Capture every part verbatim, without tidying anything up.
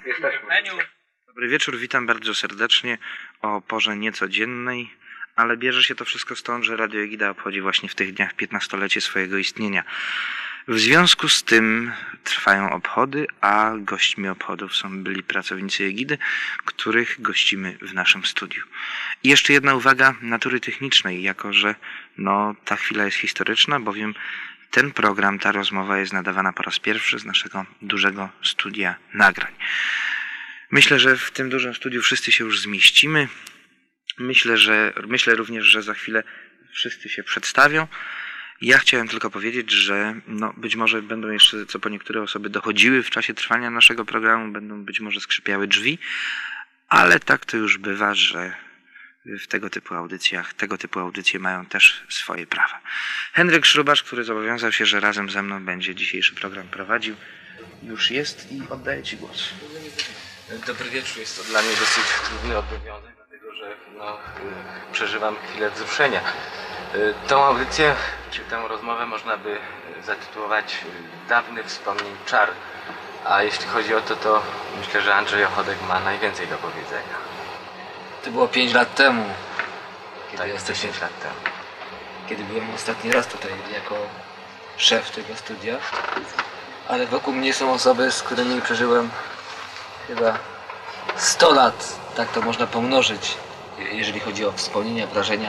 Jesteśmy. Meniu. Dobry wieczór, witam bardzo serdecznie o porze niecodziennej, ale bierze się to wszystko stąd, że Radio Egida obchodzi właśnie w tych dniach piętnastolecie swojego istnienia. W związku z tym trwają obchody, a gośćmi obchodów są byli pracownicy Egidy, których gościmy w naszym studiu. I jeszcze jedna uwaga natury technicznej, jako że no, ta chwila jest historyczna, bowiem ten program, ta rozmowa jest nadawana po raz pierwszy z naszego dużego studia nagrań. Myślę, że w tym dużym studiu wszyscy się już zmieścimy. Myślę, że, myślę również, że za chwilę wszyscy się przedstawią. Ja chciałem tylko powiedzieć, że no, być może będą jeszcze, co po niektóre osoby dochodziły w czasie trwania naszego programu, będą być może skrzypiały drzwi, ale tak to już bywa, że w tego typu audycjach, tego typu audycje mają też swoje prawa. Henryk Szrubasz, który zobowiązał się, że razem ze mną będzie dzisiejszy program prowadził, już jest i oddaję Ci głos. Dobry wieczór, jest to dla mnie dosyć trudny obowiązek, dlatego że no, przeżywam chwilę wzruszenia. Tą audycję, czy tę rozmowę można by zatytułować Dawny wspomnień czar. A jeśli chodzi o to, to myślę, że Andrzej Ochodek ma najwięcej do powiedzenia. To było pięć lat temu. Kiedy Tak, jesteś dziesięć lat temu. Kiedy byłem ostatni raz tutaj jako szef tego studia. Ale wokół mnie są osoby, z którymi przeżyłem chyba sto lat. Tak to można pomnożyć, jeżeli chodzi o wspomnienia, wrażenia.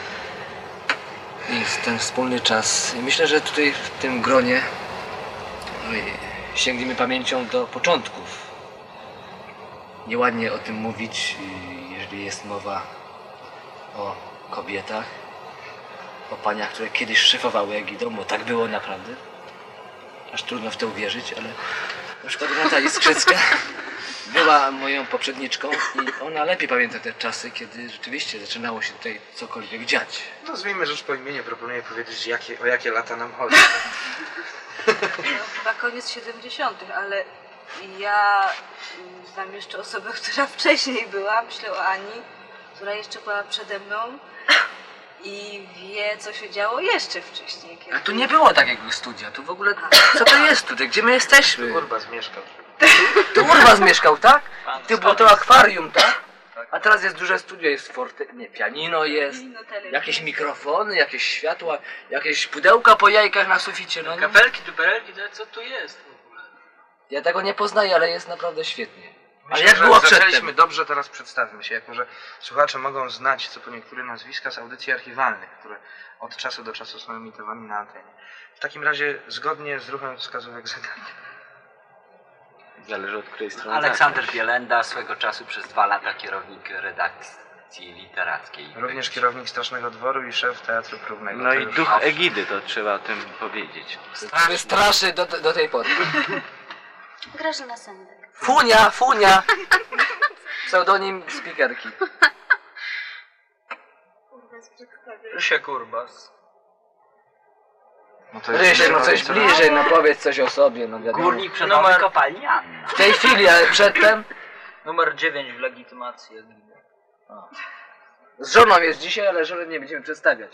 I ten wspólny czas. I myślę, że tutaj w tym gronie sięgniemy pamięcią do początków. Nieładnie o tym mówić, jeżeli jest mowa o kobietach, o paniach, które kiedyś szefowały Egidą, bo tak było naprawdę. Aż trudno w to uwierzyć, ale na przykład Renata Iskrzycka była moją poprzedniczką i ona lepiej pamięta te czasy, kiedy rzeczywiście zaczynało się tutaj cokolwiek dziać. Nazwijmy rzecz po imieniu, proponuję powiedzieć, jakie, o jakie lata nam chodzi. No, chyba koniec siedemdziesiątych, ale ja znam jeszcze osobę, która wcześniej była, myślę o Ani, która jeszcze była przede mną i wie, co się działo jeszcze wcześniej. Kiedy... A tu nie było takiego studia, tu w ogóle, co to jest tutaj, gdzie my jesteśmy? Urbas mieszkał. Tu Urbas mieszkał, tak? Tu było to akwarium, tak? A teraz jest duże studio, jest forte... nie, pianino jest, jakieś mikrofony, jakieś światła, jakieś pudełka po jajkach na suficie, no nie? Kapelki, duperelki, to co tu jest w ogóle? Ja tego nie poznaję, ale jest naprawdę świetnie. Ale Myślę, jak że było zaczęliśmy przedtem? dobrze, teraz przedstawmy się, jako że słuchacze mogą znać co po niektóre nazwiska z audycji archiwalnych, które od czasu do czasu są emitowane na antenie. W takim razie zgodnie z ruchem wskazówek zegarka. Zależy od której strony. Aleksander Bielenda, swego czasu przez dwa lata kierownik redakcji literackiej. Również kierownik Strasznego Dworu i szef Teatru Próbnego. No To i już- duch Egidy, to trzeba o tym powiedzieć. Straszy, straszy do, do tej pory. Grażyna Sendek. Funia, Funia! Pseudonim speakerki. Rysiek Urbas. No to Rysiek, no coś powiedzmy- bliżej, no powiedz coś o sobie, no wiadomo. Górnik przenowy Numer- kopalni Anna. W tej chwili, ale przedtem Numer dziewięć w legitymacji Egidy. z żoną jest dzisiaj, ale żonę nie będziemy przedstawiać.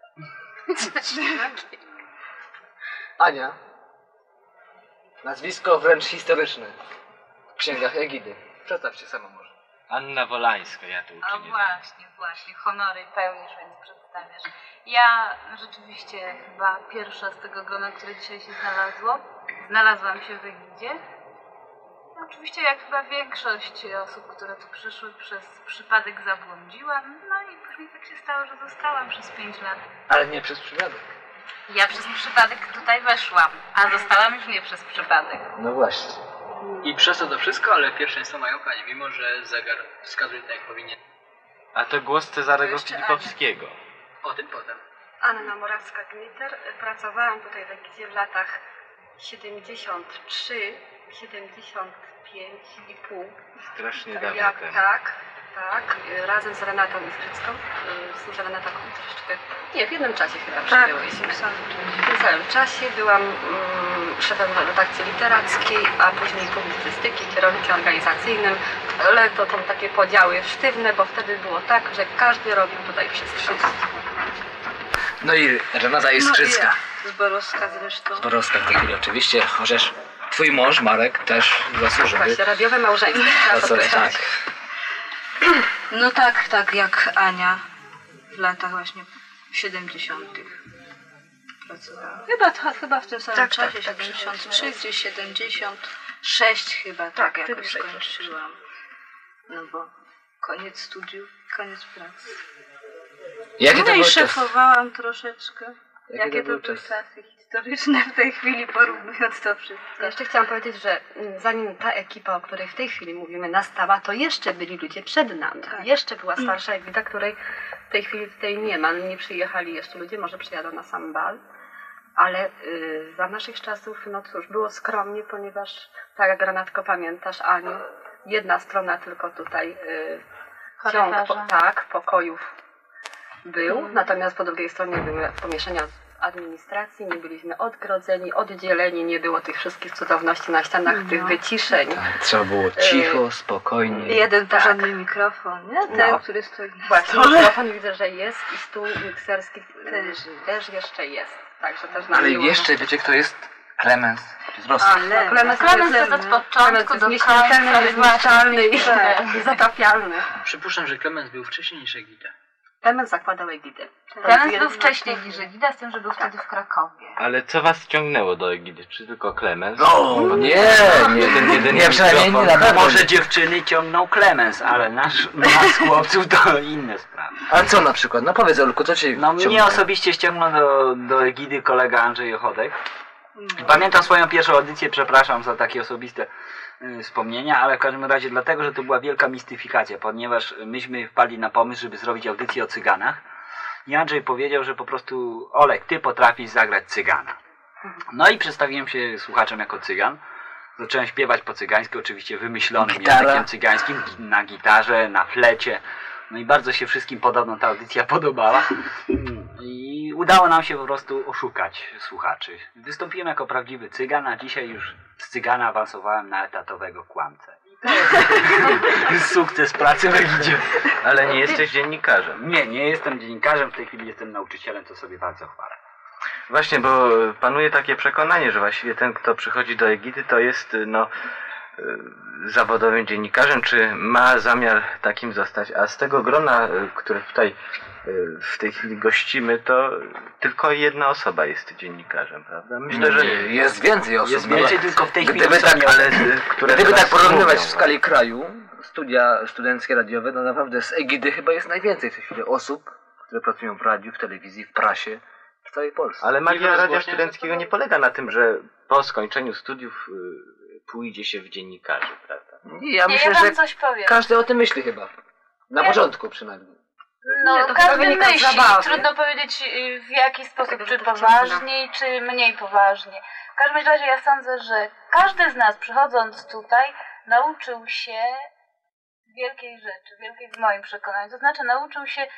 Ania. Nazwisko wręcz historyczne w księgach Egidy. Przedstaw się sama może. Anna Wolańska, ja tu A uczynię. właśnie, właśnie, honory pełnisz, więc przedstawiasz. Ja rzeczywiście chyba pierwsza z tego grona, które dzisiaj się znalazło, znalazłam się w Egidzie. Oczywiście jak chyba większość osób, które tu przyszły, przez przypadek zabłądziłam, no i później tak się stało, że zostałam przez pięć lat. Ale nie przez przypadek. Ja przez przypadek tutaj weszłam, a zostałam już nie przez przypadek. No właśnie. I przez to to wszystko, ale pierwszeństwo mają panie, mimo że zegar wskazuje tak jak powinien. A to głos Cezarego To jeszcze Filipowskiego. O tym potem. Anna Morawska-Gniter. Pracowałam tutaj w Egidzie w latach siedemdziesiąt trzy siedemdziesiąt pięć i pół. Strasznie Tak, dawno jak, temu. tak, tak, y, razem z Renatą Iskrzycką, y, z tym, że Renata troszeczkę, nie, w jednym czasie chyba przyjęłyśmy. W tym samym czasie byłam mm, szefem redakcji literackiej, a później publicystyki, kierownikiem organizacyjnym, ale to są takie podziały sztywne, bo wtedy było tak, że każdy robił tutaj wszystko. No i Renata Iskrzycka. No i ja, z Borowska zresztą. Borowska w tej chwili oczywiście, chociaż twój mąż, Marek, też zasłużył. Właśnie, radiowe małżeństwo. trzeba To co, tak. podkreślać. No tak, tak jak Ania w latach właśnie siedemdziesiątych pracowała. Chyba, to, chyba w tym samym Tak, czasie, tak, tak, siedemdziesiąt trzy, gdzieś siedemdziesiąt sześć chyba, tak, Tak, jakoś ty skończyłam. No bo koniec studiów, koniec pracy. Jakie No to i był czas? szefowałam troszeczkę. Jakie Jakie to to był były czas? czasy historyczne w tej chwili, porównując to wszystko. Jeszcze chciałam powiedzieć, że mm, zanim ta ekipa, o której w tej chwili mówimy, nastała, to jeszcze byli ludzie przed nami. Tak. Jeszcze była starsza Egida, której w tej chwili tutaj nie ma. Nie przyjechali jeszcze ludzie, może przyjadą na sam bal. Ale y, za naszych czasów, no cóż, było skromnie, ponieważ, tak jak Renatko pamiętasz, Aniu, jedna strona tylko tutaj y, ciąg, po, Korytarza. tak, pokojów był, natomiast po drugiej stronie były pomieszczenia administracji, nie byliśmy odgrodzeni, oddzieleni, nie było tych wszystkich cudowności na ścianach, tych wyciszeń. Trzeba było cicho, spokojnie. Jeden Tak. porządny mikrofon, nie? Ten, No. który stoi na Właśnie, stole. mikrofon widzę, że jest i stół mikserski też, też jeszcze jest. Także też nam Ale miło. jeszcze wiecie kto jest? Klemens z Rosji. A, no, Klemens Klemens jest, jest od Klemens początku jest do nieśmiertelny, końca. niezniszczalny i Tak. niezatapialny. Przypuszczam, że Klemens był wcześniej niż Egida. Klemens zakładał Egidę. Klemens był wcześniej niż Egida, z tym, że był wtedy w Krakowie. Ale co was ciągnęło do Egidy? Czy tylko Klemens? No, nie, nie, Jeden, jeden nie, przynajmniej nie na pewno. Może dziewczyny ciągną Klemens, ale nasz, nas chłopców to inne sprawy. A co na przykład? No powiedz Olku, co cię No mnie ciągnęło? osobiście ściągnął do, do Egidy kolega Andrzej Ochodek. Pamiętam swoją pierwszą audycję, przepraszam za takie osobiste y, wspomnienia, ale w każdym razie dlatego, że to była wielka mistyfikacja, ponieważ myśmy wpadli na pomysł, żeby zrobić audycję o cyganach. I Andrzej powiedział, że po prostu Olek, ty potrafisz zagrać cygana. No i przedstawiłem się słuchaczom jako cygan. Zacząłem śpiewać po cygańsku, oczywiście wymyślonym Gitara. językiem cygańskim, na gitarze, na flecie. No i bardzo się wszystkim podobno ta audycja podobała. Mm, I udało nam się po prostu oszukać słuchaczy. Wystąpiłem jako prawdziwy cygan, a dzisiaj już z cygana awansowałem na etatowego kłamcę. I to jest sukces pracy w Egidzie. Ale nie jesteś dziennikarzem. Nie, nie jestem dziennikarzem, w tej chwili jestem nauczycielem, to sobie bardzo chwalę. Właśnie, bo panuje takie przekonanie, że właściwie ten, kto przychodzi do Egidy, to jest no y, zawodowym dziennikarzem, czy ma zamiar takim zostać. A z tego grona, y, które tutaj y, w tej chwili gościmy, to tylko jedna osoba jest dziennikarzem, prawda? Myślę, że Jest więcej osób. Jest no bo więcej, tylko w tej chwili Gdyby są tak, nie- ale, y, które gdyby tak teraz porównywać mówią w skali kraju, studia studenckie radiowe, no naprawdę z Egidy chyba jest najwięcej w tej chwili osób, które pracują w radiu, w telewizji, w prasie, w całej Polsce. Ale magia radia rozgłośniasz studenckiego nie polega na tym, że po skończeniu studiów y, pójdzie się w dziennikarzy, prawda? Nie, ja Nie, myślę, ja wam że coś powiem. każdy o tym myśli chyba. Na Ja- początku przynajmniej. No, Nie, to chyba każdy wynika z myśli. zabawy. Trudno powiedzieć y, w jaki sposób, Dlatego, czy że to poważniej, czy mniej poważnie. W każdym razie ja sądzę, że każdy z nas przychodząc tutaj nauczył się wielkiej rzeczy, wielkiej w moim przekonaniu. To znaczy nauczył się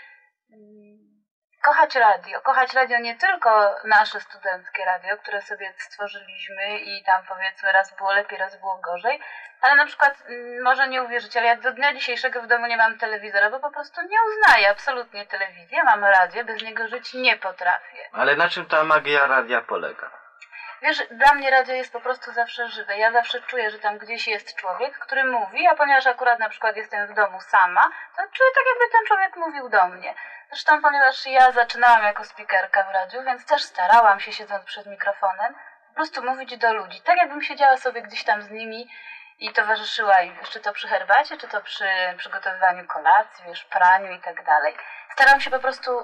mm, kochać radio. Kochać radio nie tylko nasze studenckie radio, które sobie stworzyliśmy i tam powiedzmy raz było lepiej, raz było gorzej, ale na przykład, mm, może nie uwierzycie, ale ja do dnia dzisiejszego w domu nie mam telewizora, bo po prostu nie uznaję absolutnie telewizji. Ja mam radio, bez niego żyć nie potrafię. Ale na czym ta magia radia polega? Wiesz, dla mnie radio jest po prostu zawsze żywe. Ja zawsze czuję, że tam gdzieś jest człowiek, który mówi, a ponieważ akurat na przykład jestem w domu sama, to czuję tak, jakby ten człowiek mówił do mnie. Zresztą ponieważ ja zaczynałam jako speakerka w radiu, więc też starałam się, siedząc przed mikrofonem, po prostu mówić do ludzi. Tak jakbym siedziała sobie gdzieś tam z nimi i towarzyszyła im, czy to przy herbacie, czy to przy przygotowywaniu kolacji, wiesz, praniu i tak dalej. Starałam się po prostu,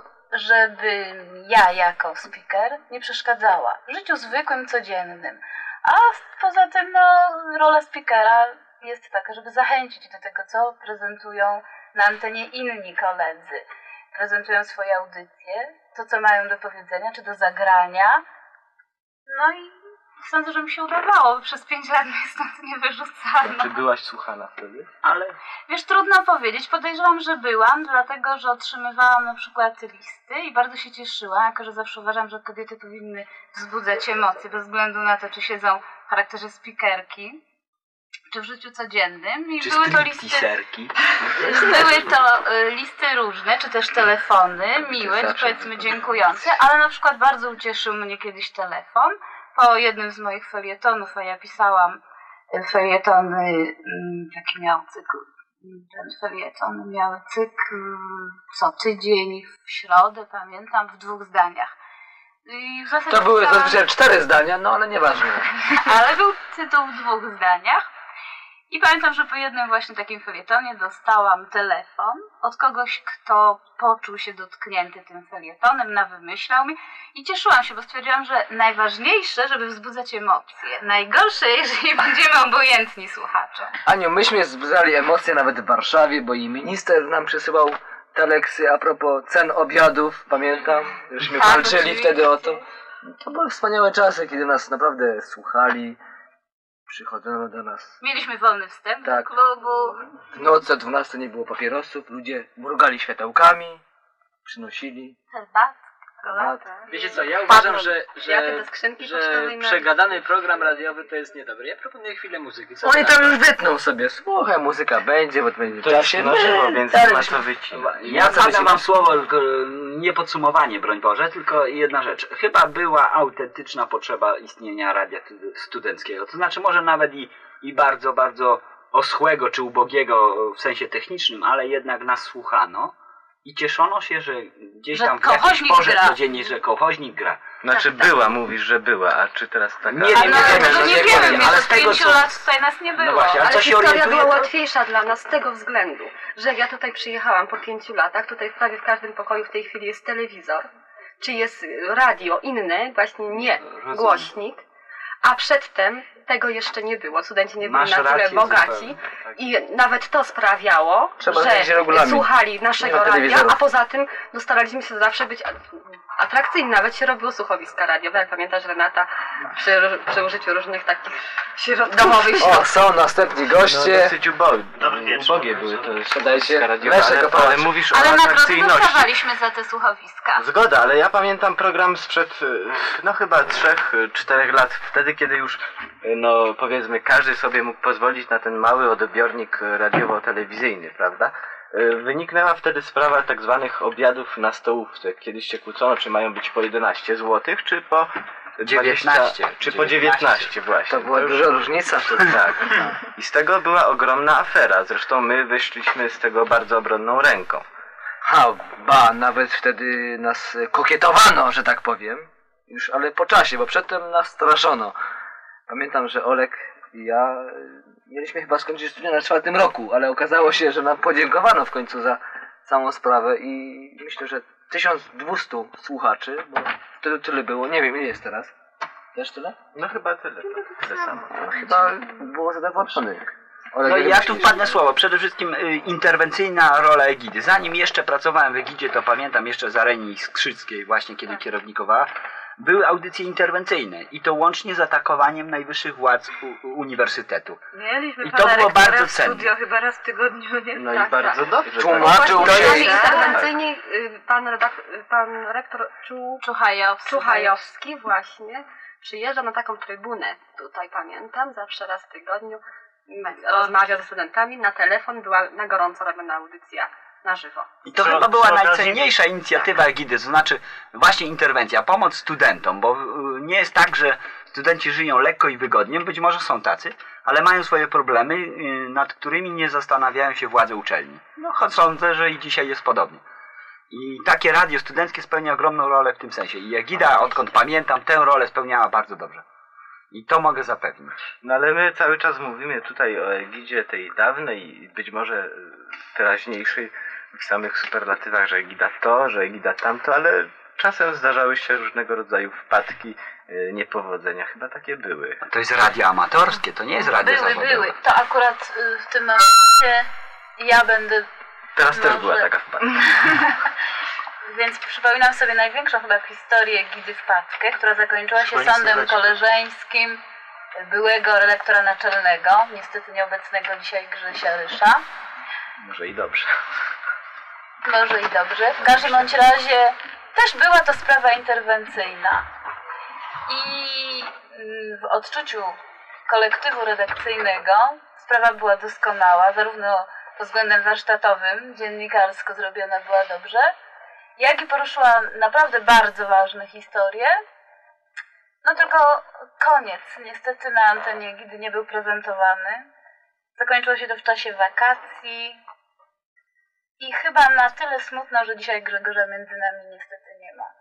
żeby ja jako speaker nie przeszkadzała w życiu zwykłym, codziennym. A poza tym, no, rola speakera jest taka, żeby zachęcić do tego, co prezentują na antenie inni koledzy. Prezentują swoje audycje, to co mają do powiedzenia, czy do zagrania. No i sądzę, że mi się udawało. Przez pięć lat mnie stąd nie wyrzucano. Czy byłaś słuchana wtedy? Ale Wiesz, trudno powiedzieć. Podejrzewam, że byłam, dlatego że otrzymywałam na przykład listy i bardzo się cieszyłam, jako że zawsze uważam, że kobiety powinny wzbudzać emocje, bez względu na to, czy siedzą w charakterze speakerki, czy w życiu codziennym. I czy były to listy, stripteaserki? były to y, listy różne, czy też telefony, miłe, czy zawsze powiedzmy dziękujące, ale na przykład bardzo ucieszył mnie kiedyś telefon po jednym z moich felietonów, a ja pisałam felietony, mm, taki miał cykl, ten felieton miały cykl co tydzień w środę, pamiętam, w dwóch zdaniach. I w zasadzie To były pisałam- zazwyczaj cztery zdania, no ale nieważne. ale był tytuł w dwóch zdaniach. I pamiętam, że po jednym właśnie takim felietonie dostałam telefon od kogoś, kto poczuł się dotknięty tym felietonem, nawymyślał mi i cieszyłam się, bo stwierdziłam, że najważniejsze, żeby wzbudzać emocje. Najgorsze, jeżeli będziemy obojętni słuchaczom. Aniu, myśmy wzbudzali emocje nawet w Warszawie, bo i minister nam przysyłał teleksy a propos cen obiadów, pamiętam. Żeśmy Tak, walczyli oczywiście. wtedy o to. To były wspaniałe czasy, kiedy nas naprawdę słuchali, przychodzono do nas. Mieliśmy wolny wstęp Tak. do klubu. W nocy o dwunastej nie było papierosów, ludzie mrugali światełkami, przynosili. Herbatkę. Wiecie co, ja uważam, że, Kwiaty że, do skrzynki że pocztowej na- przegadany program radiowy to jest niedobry. Ja proponuję chwilę muzyki. Co Oni ty na tam to? już wytną sobie, słuchaj, muzyka będzie, bo to będzie To w jest czasie. na żywo, My więc dalej nie ma byśmy- co wycinać. Ja zadam wam słowo, tylko nie podsumowanie, broń Boże, tylko jedna rzecz. Chyba była autentyczna potrzeba istnienia radia tu- studenckiego. To znaczy może nawet i, i bardzo, bardzo oschłego czy ubogiego w sensie technicznym, ale jednak nas słuchano i cieszono się, że gdzieś Że tam w jakiejś kołchoźnik porze gra. codziennie, że kołchoźnik gra. Znaczy Tak, tak. była, mówisz, że była, a czy teraz taka... Nie wiem, Ale nie wiem, tego no nie nie wiemy, wiem, ale ale z z tego, pięciu co- lat tutaj nas nie było. No właśnie, a Ale co się historia orientuje, była to- łatwiejsza dla nas z tego względu, że jak ja tutaj przyjechałam po pięciu latach, tutaj prawie w każdym pokoju w tej chwili jest telewizor, czy jest radio inne, właśnie nie Rozumiem. głośnik, a przedtem tego jeszcze nie było. Studenci nie byli Masz na tyle rację, bogaci zupełnie, tak. i nawet to sprawiało, Trzeba zmienić że regulamin. słuchali Nie naszego ma radia, telewizorów. a poza tym no, staraliśmy się zawsze być atrakcyjni. Nawet się robiło słuchowiska radiowe, jak pamiętasz Renata, przy, przy użyciu różnych takich środków domowych O, są następni No, goście. dosyć ubogie, ubogie były te Podajcie. radiowe, Leszek ale, Opałacz. ale mówisz o Ale nagrody atrakcyjności. dostawaliśmy za te słuchowiska. Zgoda, ale ja pamiętam program sprzed, y, no chyba trzech, y, czterech lat, wtedy kiedy już, y, no powiedzmy, każdy sobie mógł pozwolić na ten mały odbiornik y, radiowo-telewizyjny, prawda? Y, Wyniknęła wtedy sprawa tak zwanych obiadów na stołówce. Kiedyś się kłócono, czy mają być po jedenaście złotych, czy po dwadzieścia, dziewiętnaście. czy po dziewiętnaście właśnie. To była już- duża różnica wtedy. Tak. I z tego była ogromna afera. Zresztą my wyszliśmy z tego bardzo obronną ręką. Ha, ba, nawet wtedy nas kokietowano, że tak powiem. Już, ale po czasie, bo przedtem nas straszono. Pamiętam, że Olek i ja y, mieliśmy chyba skończyć studia na czwartym roku, ale okazało się, że nam podziękowano w końcu za całą sprawę i myślę, że tysiąc dwieście słuchaczy, bo wtedy tyle było, nie wiem ile jest teraz. Też tyle? No chyba tyle. Tyle samo. No, chyba było zadowolonych. Olek, No i jak ja tu myślisz? wpadnę słowo. Przede wszystkim y, interwencyjna rola Egidy. Zanim jeszcze pracowałem w Egidzie, to pamiętam jeszcze za Reni Skrzyckiej, właśnie kiedy kierownikowała, były audycje interwencyjne i to łącznie z atakowaniem najwyższych władz u, u uniwersytetu. Mieliśmy I to pana było rektora bardzo w cenne. studio chyba raz w tygodniu, nie? No Tak, i bardzo tak. dobrze. Tłumaczył tak. się. Właśnie i- interwencyjnie y, pan, redak- y, pan rektor Czu, Czuchajowski. Czuchajowski właśnie przyjeżdża na taką trybunę, tutaj pamiętam, zawsze raz w tygodniu m- rozmawia ze studentami, na telefon była na gorąco robiona audycja na żywo. I to Przy- chyba była przy okazji- najcenniejsza inicjatywa Egidy, to znaczy właśnie interwencja, pomoc studentom, bo y, nie jest tak, że studenci żyją lekko i wygodnie, być może są tacy, ale mają swoje problemy, y, nad którymi nie zastanawiają się władze uczelni. No choć sądzę, że i dzisiaj jest podobnie. I takie radio studenckie spełnia ogromną rolę w tym sensie. I Egida, odkąd pamiętam, tę rolę spełniała bardzo dobrze. I to mogę zapewnić. No ale my cały czas mówimy tutaj o Egidzie tej dawnej i być może y, teraźniejszej w samych superlatywach, że Egida to, że Egida tamto, ale czasem zdarzały się różnego rodzaju wpadki, y, niepowodzenia. Chyba takie były. To jest radio amatorskie, to nie jest radio Były, zawodowe. były. To akurat y, w tym momencie ja będę... Teraz też Może- była taka wpadka. Więc przypominam sobie największą chyba w historii Egidy wpadkę, która zakończyła się Swoim sądem słoweczkiem. koleżeńskim byłego redaktora naczelnego, niestety nieobecnego dzisiaj Grzesia Rysza. Może i dobrze. Może i dobrze. W każdym bądź razie też była to sprawa interwencyjna. I mm, w odczuciu kolektywu redakcyjnego sprawa była doskonała, zarówno pod względem warsztatowym, dziennikarsko zrobiona była dobrze, jak i poruszyła naprawdę bardzo ważne historie. No tylko koniec. Niestety na antenie Egidy nie był prezentowany. Zakończyło się to w czasie wakacji. I chyba na tyle smutno, że dzisiaj Grzegorza między nami niestety nie ma.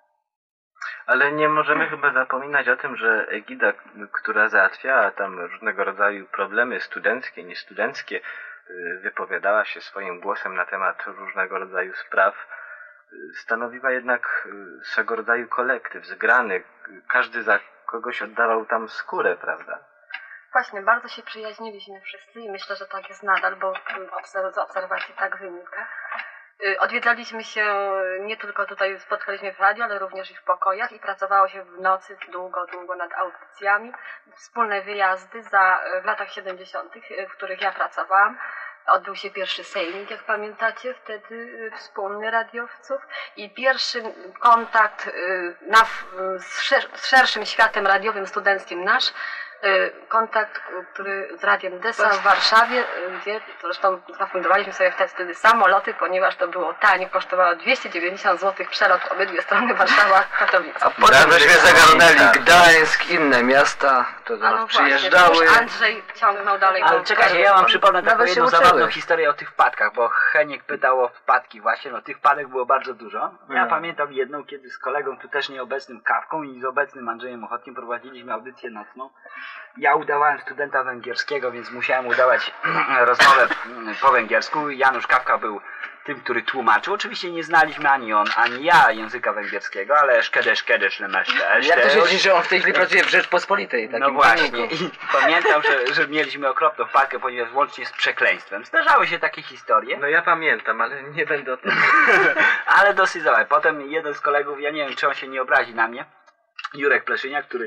Ale nie możemy chyba zapominać o tym, że Egida, która załatwiała tam różnego rodzaju problemy studenckie, niestudenckie, wypowiadała się swoim głosem na temat różnego rodzaju spraw, stanowiła jednak swego rodzaju kolektyw, zgrany. Każdy za kogoś oddawał tam skórę, prawda? Właśnie, bardzo się przyjaźniliśmy wszyscy i myślę, że tak jest nadal, bo z obserwacji tak wynika. Odwiedzaliśmy się nie tylko tutaj, spotkaliśmy w radiu, ale również i w pokojach i pracowało się w nocy długo, długo nad audycjami. Wspólne wyjazdy za, w latach siedemdziesiątych, w których ja pracowałam. Odbył się pierwszy sejmik, jak pamiętacie, wtedy wspólny radiowców i pierwszy kontakt na, z, szer, z szerszym światem radiowym, studenckim nasz, kontakt, który z Radiem Desa w Warszawie, gdzie zresztą zafundowaliśmy sobie wtedy samoloty, ponieważ to było tanie, kosztowało dwieście dziewięćdziesiąt złotych przelot obydwie strony Warszawa-Katowice. A potem żeśmy zagarnęli Gdańsk, inne miasta, to A no przyjeżdżały. Właśnie, Andrzej ciągnął dalej. Ale czekajcie, ja wam przypomnę taką jedną uczyły. zabawną historię o tych wpadkach, bo Heniek pytał o wpadki właśnie, no tych wpadek było bardzo dużo. Ja Hmm. pamiętam jedną, kiedy z kolegą, tu też nieobecnym Kawką i z obecnym Andrzejem Ochotkiem prowadziliśmy audycję nocną. Ja udawałem studenta węgierskiego, więc musiałem udawać rozmowę po węgiersku. Janusz Kawka był tym, który tłumaczył. Oczywiście nie znaliśmy ani on, ani ja języka węgierskiego, ale szkedesz, szkedesz, lemeszczesz. Jak to się dzieje, że on w tej chwili pracuje w Rzeczpospolitej? No takim właśnie. paniku. I pamiętam, że, że mieliśmy okropną wpadkę, ponieważ łącznie z przekleństwem. Zdarzały się takie historie. No ja pamiętam, ale nie będę o tym. Ale dosyć załe. Potem jeden z kolegów, ja nie wiem, czy on się nie obrazi na mnie, Jurek Pleszyniak, który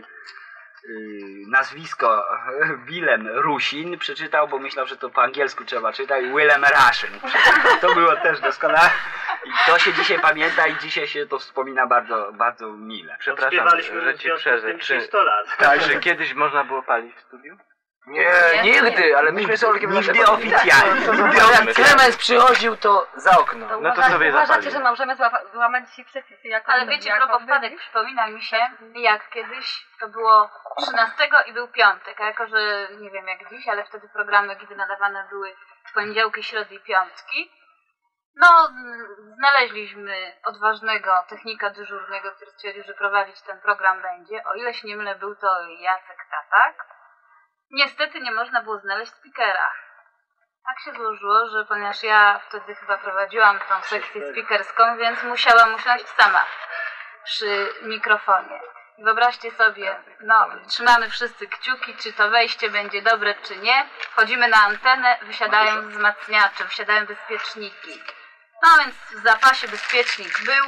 Yy, nazwisko Willem Rusin przeczytał, bo myślał, że to po angielsku trzeba czytać, Willem Rusin przeczytał. To było też doskonałe i to się dzisiaj pamięta i dzisiaj się to wspomina bardzo, bardzo mile. Przepraszam, że ci przerwę. Czy, sto lat. tak, że kiedyś można było palić w studiu? Nie, nigdy, ale myśmy z Olkiem Nigdy naszego- oficjalnie. Nigdy Jak Klemens przychodził, to za okno. To No to uważa- sobie uważacie, zapali. że możemy złapa- złamać dzisiaj przepisy jako Ale wiecie, a propos wpadek, przypomina mi się, jak kiedyś to było trzynastego i był piątek, a jako, że nie wiem jak dziś, ale wtedy programy Egidy nadawane były w poniedziałki, środy i piątki. No, znaleźliśmy odważnego technika dyżurnego, który stwierdził, że prowadzić ten program będzie. O ile się nie mylę, był to Jacek Tatak. Niestety nie można było znaleźć speakera. Tak się złożyło, że ponieważ ja wtedy chyba prowadziłam tą sekcję speakerską, więc musiałam usiąść sama przy mikrofonie. I wyobraźcie sobie, no, trzymamy wszyscy kciuki, czy to wejście będzie dobre, czy nie. Wchodzimy na antenę, wysiadają wzmacniacze, wysiadają bezpieczniki. No więc w zapasie bezpiecznik był,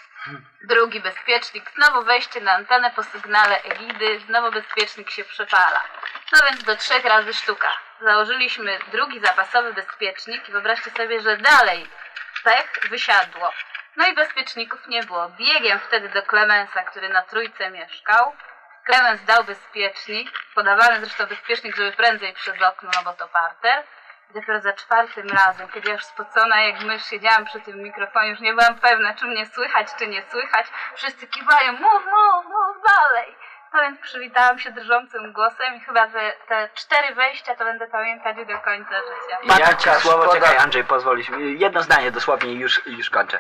drugi bezpiecznik, znowu wejście na antenę po sygnale Egidy, znowu bezpiecznik się przepala. No więc do trzech razy sztuka. Założyliśmy drugi zapasowy bezpiecznik i wyobraźcie sobie, że dalej pech wysiadło. No i bezpieczników nie było. Biegiem wtedy do Klemensa, który na Trójce mieszkał. Klemens dał bezpiecznik, podawany zresztą bezpiecznik, żeby prędzej przez okno, no bo to parter. I dopiero za czwartym razem, kiedy ja już spocona jak mysz siedziałam przy tym mikrofonie, już nie byłam pewna, czy mnie słychać, czy nie słychać. Wszyscy kiwają, mów, mów, mów dalej. No więc przywitałam się drżącym głosem i chyba te, te cztery wejścia to będę pamiętać do końca życia. Ja ci słowo, szkoda. czekaj Andrzej, pozwolisz mi, jedno zdanie dosłownie i już, już kończę.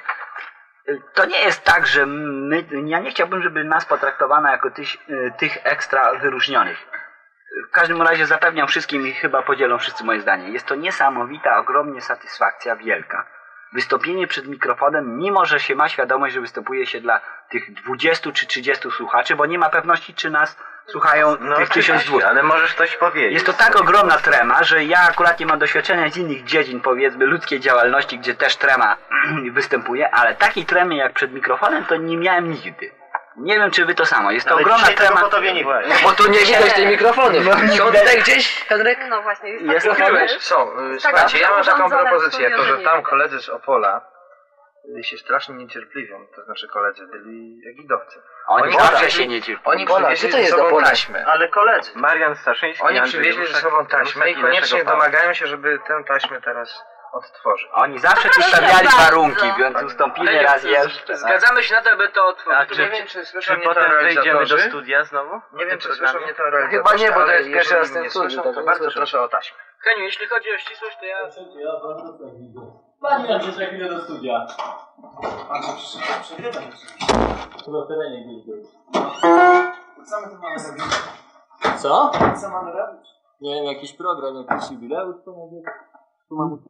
To nie jest tak, że my, ja nie chciałbym, żeby nas potraktowano jako tych, tych ekstra wyróżnionych. W każdym razie zapewniam wszystkim i chyba podzielą wszyscy moje zdanie. Jest to niesamowita, ogromnie satysfakcja wielka. Wystąpienie przed mikrofonem, mimo że się ma świadomość, że występuje się dla tych dwudziestu czy trzydziestu słuchaczy, bo nie ma pewności, czy nas słuchają No tych tysiąc dwieście. ale możesz coś powiedzieć. Jest to tak ogromna trema, że ja akurat nie mam doświadczenia z innych dziedzin, powiedzmy, ludzkiej działalności, gdzie też trema występuje, ale takiej tremy jak przed mikrofonem to nie miałem nigdy. Nie wiem, czy wy to samo. Jest to Ale ogromna dzisiaj tego trema. potowie nie było. No bo tu nie widać tej mikrofonu. Są tutaj gdzieś, Henryk? No właśnie, jest, Jest taki trochę- pomysł. Są. y, Tak, Słuchajcie, ja mam taką urządzone propozycję, jako studio, że że tam nie koledzy z Opola y, się strasznie niecierpliwią, to znaczy koledzy byli egidowcy. Oni Oni zawsze Pola- się nie cierpią. Oni Pola, przywieźli gdzie to ze jest sobą Opola? taśmę. Ale koledzy. Marian Staszyński, Oni Andrzej przywieźli ze Ruszek, sobą taśmę i Ruszek koniecznie naszego pana. domagają się, żeby tę taśmę teraz odtworzy. Oni zawsze tu stawiali warunki, więc ustąpimy raz jeszcze. Zgadzamy się na to, aby to otworzyć. A czy, Nie wiem, czy czy słyszą mnie potem to wejdziemy do realizatorzy. studia znowu? Nie O wiem, tym czy słyszą programie? mnie to realizatorzy. Chyba nie, bo to ale jest pierwszy jeżeli raz ten mnie studiu, słyszą, tak to nie bardzo słyszą. proszę o taśmę. Heniu, jeśli chodzi o ścisłość, to ja... Pani Andrzej, za chwilę do studia. Andrzej przyszedł przegrywać. Chyba w terenie gdzieś był. Co my tu mamy robić? Co? Co mamy robić? Nie wiem, jakiś program, jakiś jubileusz, to może... Tu mamy